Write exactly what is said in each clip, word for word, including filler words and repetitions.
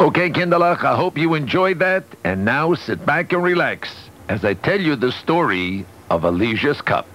Okay, Kinderlach, I hope you enjoyed that. And now sit back and relax as I tell you the story of Elijah's cup.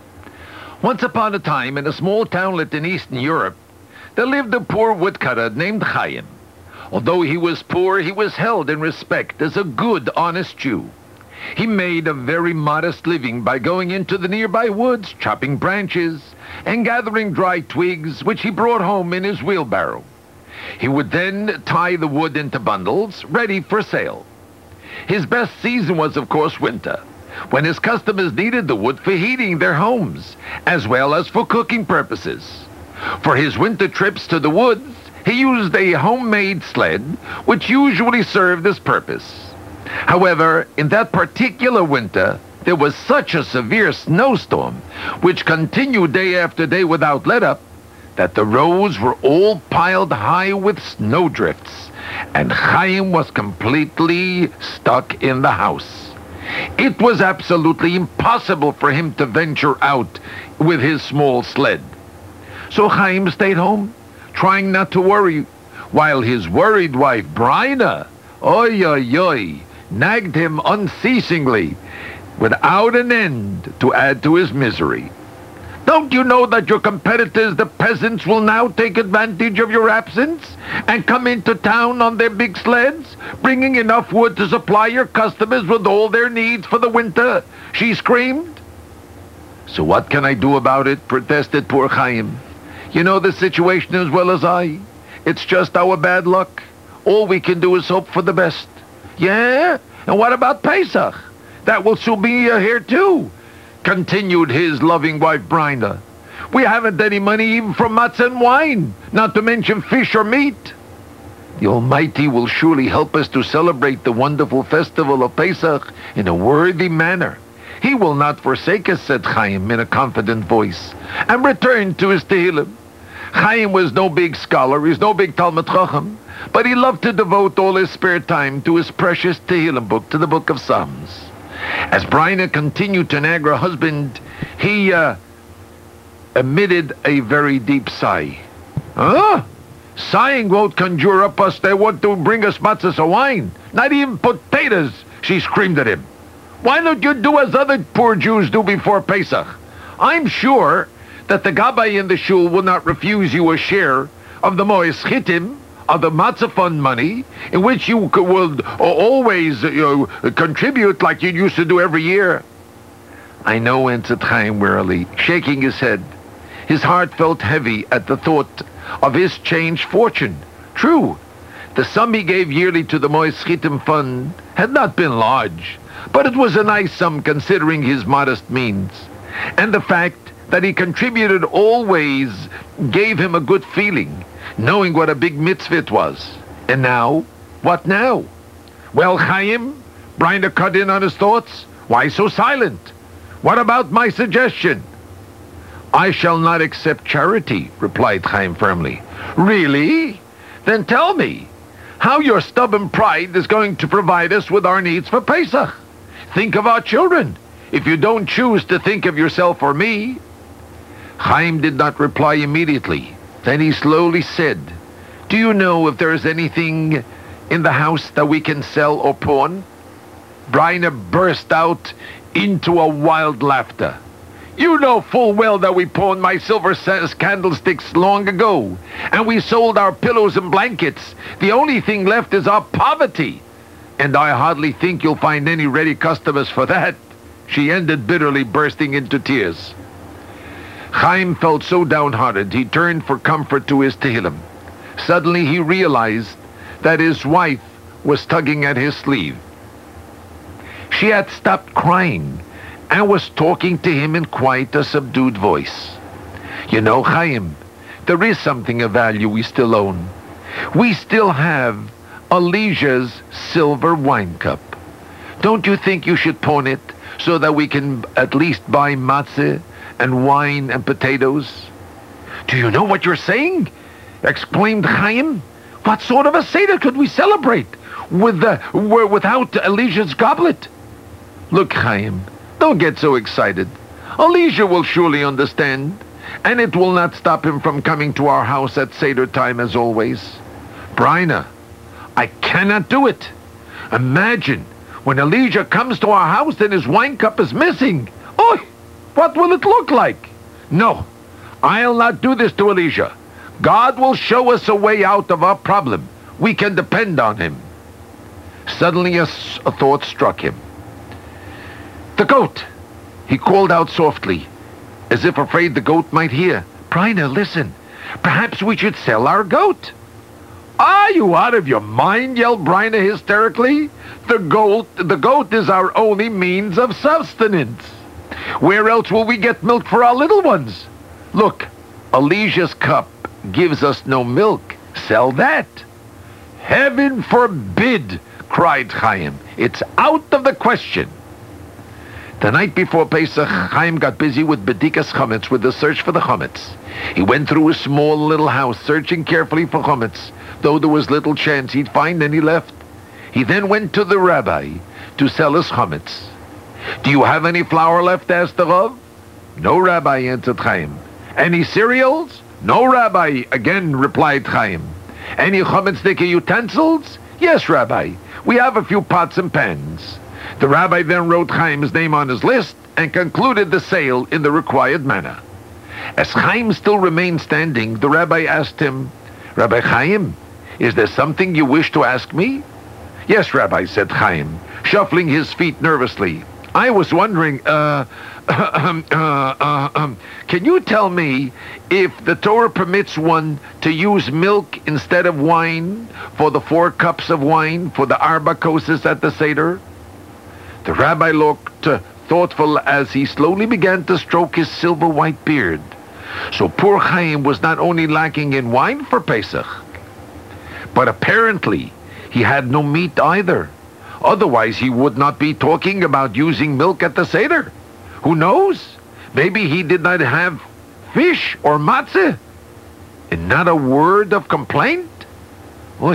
Once upon a time, in a small townlet in Eastern Europe, there lived a poor woodcutter named Chaim. Although he was poor, he was held in respect as a good, honest Jew. He made a very modest living by going into the nearby woods, chopping branches, and gathering dry twigs, which he brought home in his wheelbarrow. He would then tie the wood into bundles, ready for sale. His best season was, of course, winter, when his customers needed the wood for heating their homes, as well as for cooking purposes. For his winter trips to the woods, he used a homemade sled, which usually served this purpose. However, in that particular winter, there was such a severe snowstorm, which continued day after day without let-up, that the roads were all piled high with snowdrifts, and Chaim was completely stuck in the house. It was absolutely impossible for him to venture out with his small sled. So Chaim stayed home, trying not to worry, while his worried wife, Bryna, oy oy oy, nagged him unceasingly, without an end, to add to his misery. Don't you know that your competitors, the peasants, will now take advantage of your absence and come into town on their big sleds, bringing enough wood to supply your customers with all their needs for the winter? She screamed. So what can I do about it? Protested poor Chaim. You know the situation as well as I. It's just our bad luck. All we can do is hope for the best. Yeah? And what about Pesach? That will soon be uh, here too, continued his loving wife Bryna. We haven't any money even for matzah and wine, not to mention fish or meat. The Almighty will surely help us to celebrate the wonderful festival of Pesach in a worthy manner. He will not forsake us, said Chaim in a confident voice, and returned to his Tehillim. Chaim was no big scholar, he's no big Talmud Chacham, but he loved to devote all his spare time to his precious Tehillim book, to the book of Psalms. As Bryna continued to nag her husband, he uh, emitted a very deep sigh. Huh? Sighing won't conjure up us. They want to bring us matzahs of wine. Not even potatoes, she screamed at him. Why don't you do as other poor Jews do before Pesach? I'm sure that the Gabbai in the shul will not refuse you a share of the Mois Chitim, of the matzah fund money, in which you will always you know, contribute like you used to do every year. I know, answered Chaim wearily, shaking his head. His heart felt heavy at the thought of his changed fortune. True, the sum he gave yearly to the Mois Chitim fund had not been large, but it was a nice sum considering his modest means. And the fact that he contributed always gave him a good feeling, knowing what a big mitzvah it was. And now? What now? Well, Chaim, Bryna cut in on his thoughts. Why so silent? What about my suggestion? I shall not accept charity, replied Chaim firmly. Really? Then tell me how your stubborn pride is going to provide us with our needs for Pesach. Think of our children, if you don't choose to think of yourself or me. Chaim did not reply immediately. Then he slowly said, do you know if there is anything in the house that we can sell or pawn? Bryna burst out into a wild laughter. You know full well that we pawned my silver candlesticks long ago, and we sold our pillows and blankets. The only thing left is our poverty, and I hardly think you'll find any ready customers for that. She ended bitterly, bursting into tears. Chaim felt so downhearted, he turned for comfort to his Tehillim. Suddenly he realized that his wife was tugging at his sleeve. She had stopped crying and was talking to him in quite a subdued voice. You know, Chaim, there is something of value we still own. We still have Elijah's silver wine cup. Don't you think you should pawn it so that we can at least buy matzah and wine and potatoes? Do you know what you're saying? Exclaimed Chaim. What sort of a Seder could we celebrate with the, without Elijah's goblet? Look, Chaim, don't get so excited. Elijah will surely understand, and it will not stop him from coming to our house at Seder time as always. Bryna, I cannot do it. Imagine when Elijah comes to our house and his wine cup is missing. Oh, what will it look like? No, I'll not do this to Elijah. God will show us a way out of our problem. We can depend on him. Suddenly a, a thought struck him. The goat! He called out softly, as if afraid the goat might hear. Bryna, listen. Perhaps we should sell our goat. Are you out of your mind? Yelled Bryna hysterically. The goat, the goat is our only means of sustenance. Where else will we get milk for our little ones? Look, Elijah's cup gives us no milk. Sell that. Heaven forbid, cried Chaim. It's out of the question. The night before Pesach, Chaim got busy with Bedikas Chametz, with the search for the Chametz. He went through his small little house, searching carefully for Chametz, though there was little chance he'd find any left. He then went to the rabbi to sell his Chametz. Do you have any flour left? Asked the Rav. No, Rabbi, answered Chaim. Any cereals? No, Rabbi, again replied Chaim. Any Chametzdike utensils? Yes, Rabbi. We have a few pots and pans. The rabbi then wrote Chaim's name on his list and concluded the sale in the required manner. As Chaim still remained standing, the rabbi asked him, Rabbi Chaim, is there something you wish to ask me? Yes, Rabbi, said Chaim, shuffling his feet nervously. I was wondering, uh, uh, uh, uh, can you tell me if the Torah permits one to use milk instead of wine for the four cups of wine for the arba koses at the Seder? The rabbi looked uh, thoughtful as he slowly began to stroke his silver-white beard. So poor Chaim was not only lacking in wine for Pesach, but apparently he had no meat either. Otherwise he would not be talking about using milk at the Seder. Who knows? Maybe he did not have fish or matzah. And not a word of complaint? Oy.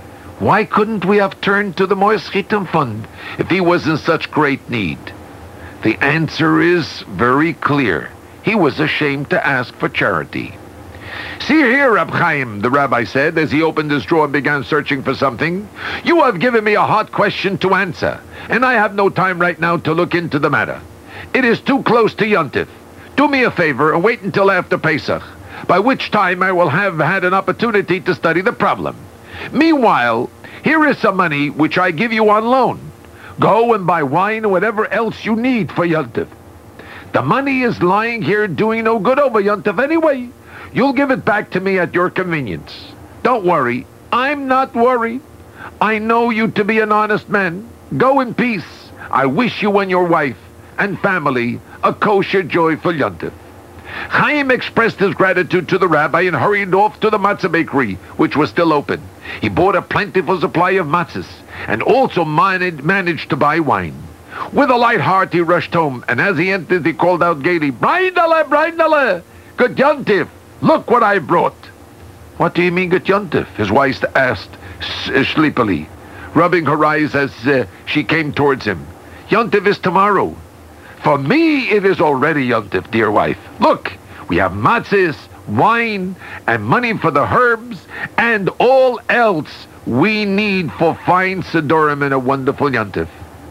Why couldn't we have turned to the Mois Chitim Fund if he was in such great need? The answer is very clear. He was ashamed to ask for charity. See here, Reb Chaim, the rabbi said as he opened his drawer and began searching for something. You have given me a hard question to answer, and I have no time right now to look into the matter. It is too close to Yontif. Do me a favor and wait until after Pesach, by which time I will have had an opportunity to study the problem. Meanwhile, here is some money which I give you on loan. Go and buy wine or whatever else you need for Yontif. The money is lying here doing no good over Yontif anyway. You'll give it back to me at your convenience. Don't worry. I'm not worried. I know you to be an honest man. Go in peace. I wish you and your wife and family a kosher, joyful Yontif. Chaim expressed his gratitude to the rabbi and hurried off to the matzah bakery, which was still open. He bought a plentiful supply of matzahs and also managed, managed to buy wine. With a light heart, he rushed home, and as he entered, he called out gaily, Brindale, Brindale, good Yontif, look what I brought. What do you mean, good Yontif? His wife asked sleepily, rubbing her eyes as uh, she came towards him. Yontif is tomorrow. For me, it is already Yontif, dear wife. Look, we have matzahs, wine, and money for the herbs, and all else we need for fine Sidurim and a wonderful Yontif.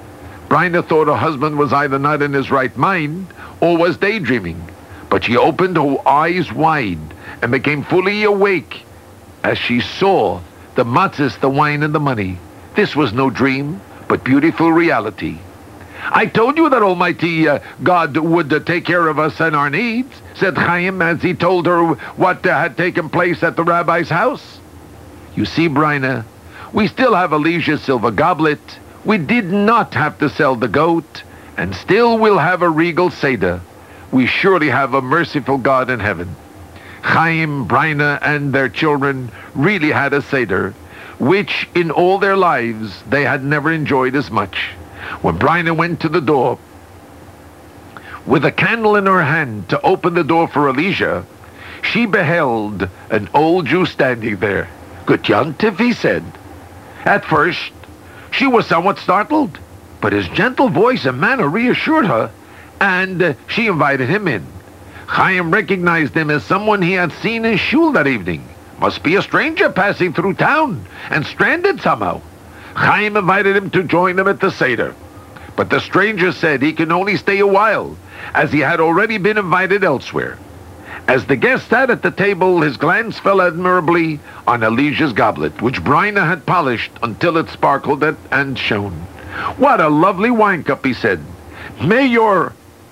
Bryna thought her husband was either not in his right mind or was daydreaming, but she opened her eyes wide and became fully awake as she saw the matzahs, the wine, and the money. This was no dream, but beautiful reality. I told you that Almighty uh, God would uh, take care of us and our needs, said Chaim as he told her what uh, had taken place at the rabbi's house. You see, Bryna, we still have Elijah's silver goblet. We did not have to sell the goat, and still we'll have a regal Seder. We surely have a merciful God in heaven. Chaim, Bryna, and their children really had a Seder, which in all their lives they had never enjoyed as much. When Bryna went to the door with a candle in her hand to open the door for Elijah, she beheld an old Jew standing there. Good Yontif, he said. At first, she was somewhat startled, but his gentle voice and manner reassured her, and uh, she invited him in. Chaim recognized him as someone he had seen in shul that evening, Must be a stranger passing through town and stranded somehow. Chaim invited him to join them at the Seder. But the stranger said he can only stay a while, as he had already been invited elsewhere. As the guest sat at the table, his glance fell admirably on Elijah's goblet, which Bryna had polished until it sparkled and shone. "What a lovely wine cup," he said. "May your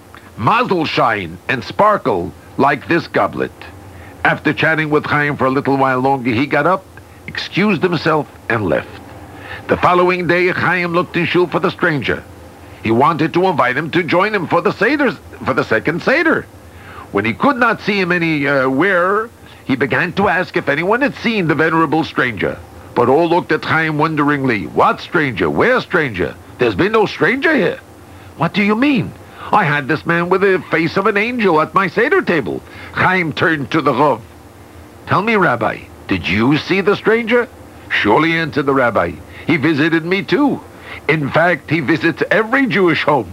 mazel shine and sparkle like this goblet." After chatting with Chaim for a little while longer, he got up, excused himself, and left. The following day, Chaim looked in shul for the stranger. He wanted to invite him to join him for the Seder, for the second Seder. When he could not see him anywhere, he began to ask if anyone had seen the venerable stranger. But all looked at Chaim wonderingly. "What stranger? Where stranger? There's been no stranger here." "What do you mean? I had this man with the face of an angel at my Seder table." Chaim turned to the Rav. "Tell me, Rabbi, did you see the stranger?" "Surely," answered the Rabbi. "He visited me too. In fact, he visits every Jewish home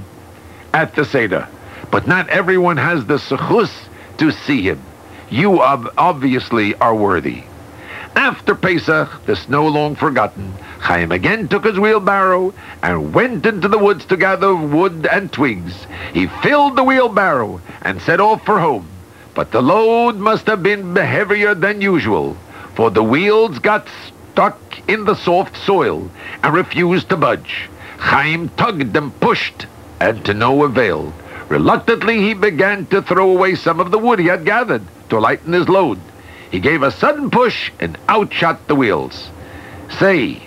at the Seder. But not everyone has the sechus to see him. You ob- obviously are worthy." After Pesach, the snow long forgotten, Chaim again took his wheelbarrow and went into the woods to gather wood and twigs. He filled the wheelbarrow and set off for home. But the load must have been heavier than usual, for the wheels got stuck in the soft soil and refused to budge. Chaim tugged and pushed, and to no avail. Reluctantly, he began to throw away some of the wood he had gathered to lighten his load. He gave a sudden push, and out shot the wheels. "Say,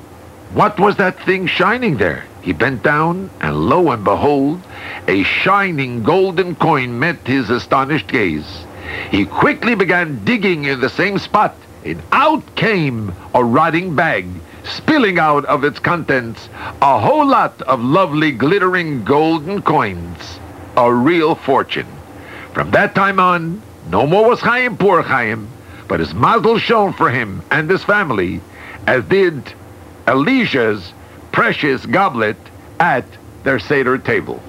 what was that thing shining there?" He bent down, and lo and behold, a shining golden coin met his astonished gaze. He quickly began digging in the same spot, and out came a rotting bag, spilling out of its contents a whole lot of lovely glittering golden coins. A real fortune. From that time on, no more was Chaim poor Chaim, but his mazel shone for him and his family, as did Elijah's precious goblet at their Seder table.